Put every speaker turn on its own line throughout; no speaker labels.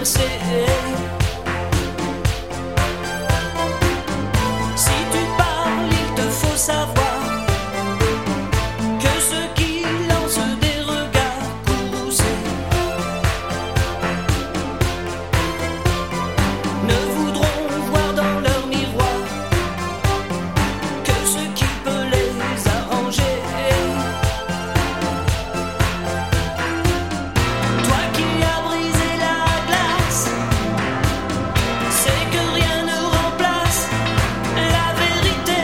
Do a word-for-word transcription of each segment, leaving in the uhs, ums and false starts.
traverser. Si tu parles, il te faut savoir que ceux qui lancent des regards courroucés ne voudront voir dans leur miroir que ce qui peut les arranger. Toi qui as brisé la glace, c'est que rien ne remplace la vérité,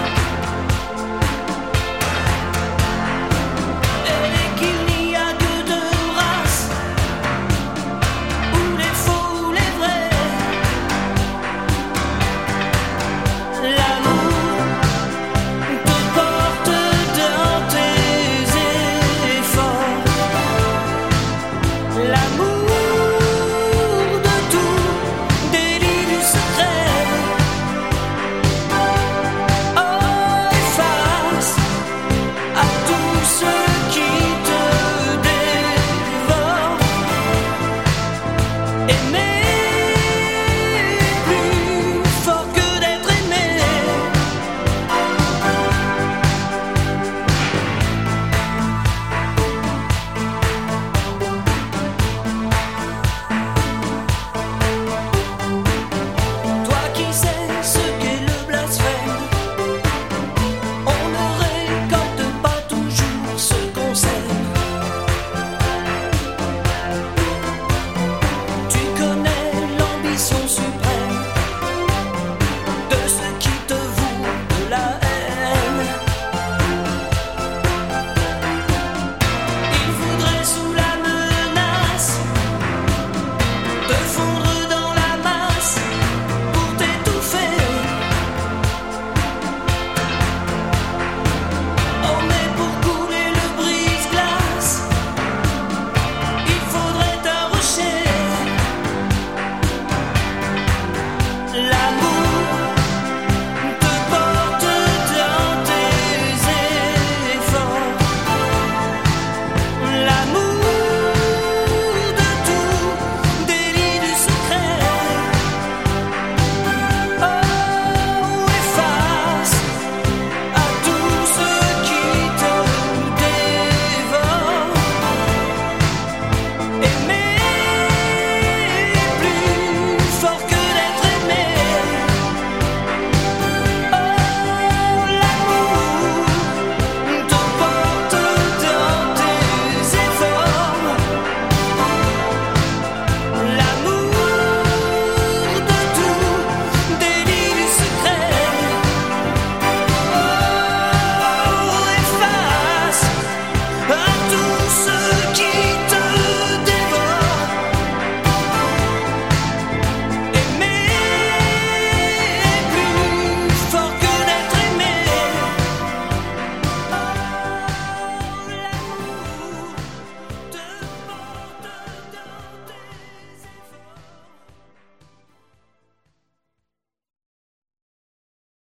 et qu'il n'y a que deux races, ou les faux ou les vrais. L'amour te porte dans tes efforts. L'amour